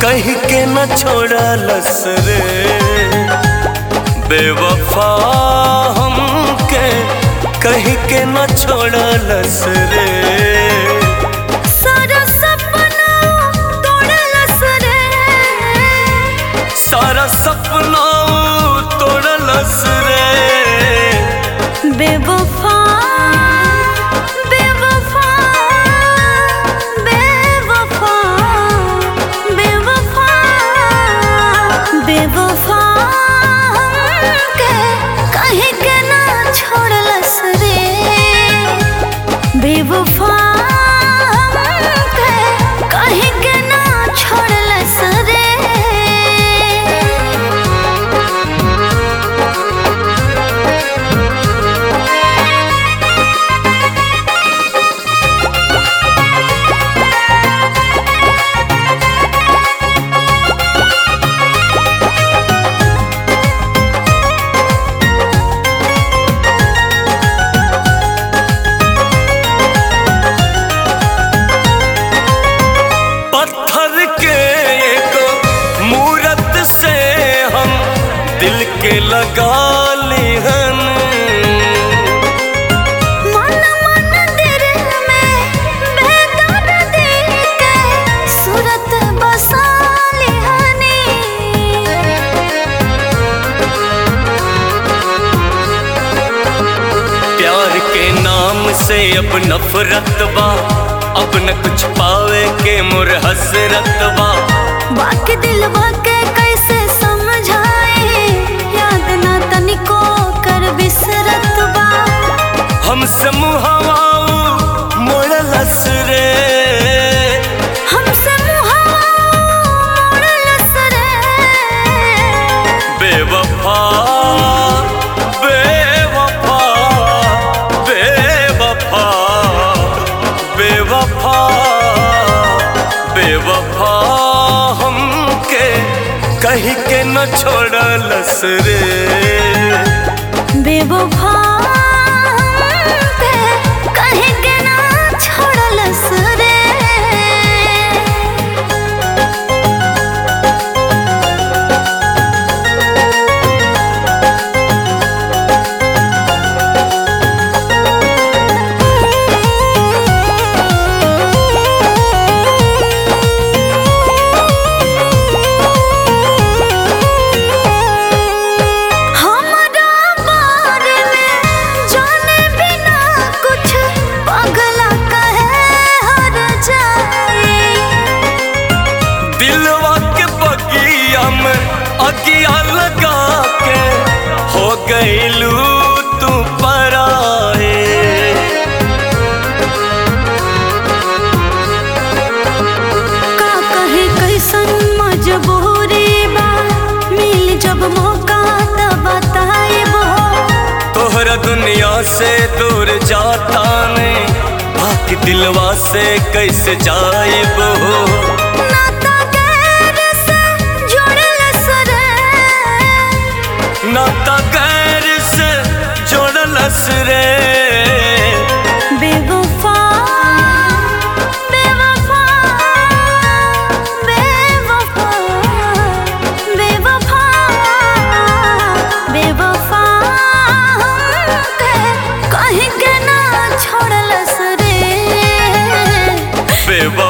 कहीं के न छोड़लस रे बेवफा हमके कहीं के न छोड़लस रे सारा सपना तोड़लस रे सारा सपना तोड़लस रे बेवफा बेवफा बेवफा बेवफा बेवफा हमके कहीं के ना छोड़लस रे बेवफा हमके कहीं के ना छोड़लस रे दिल के लगा लिहन मन मंदिर में बेदर्दी के सूरत बसा लिहनी प्यार के नाम से अब नफरत बा अब न कुछ पावे के मोर हसरत बा बाकी दिलवा के कैसे समझाए याद ना तनिको कर बिसरत बा हमसे मुहावा मोड़लस रे हमसे मुहावा मोड़लस रे बेवफा बेवफा बेवफा बेवफा बेवफा हमके कहीं के न छोड़लस रे बेवफा हमके कहीं के ना छोड़लस रे अगिया लगा के हो गईलू तू पराए का कहे कैसन मजबूरी बा मिल जब मौका तब बताइबो तोहरा दुनिया से दूर जाता ने बाकी दिलवा से कैसे जाइबो नाता गैर से जोड़लस रे बेवफा बेवफा बेवफा बेवफा बेवफा हमके कहीं के ना छोड़लस रे बेवफा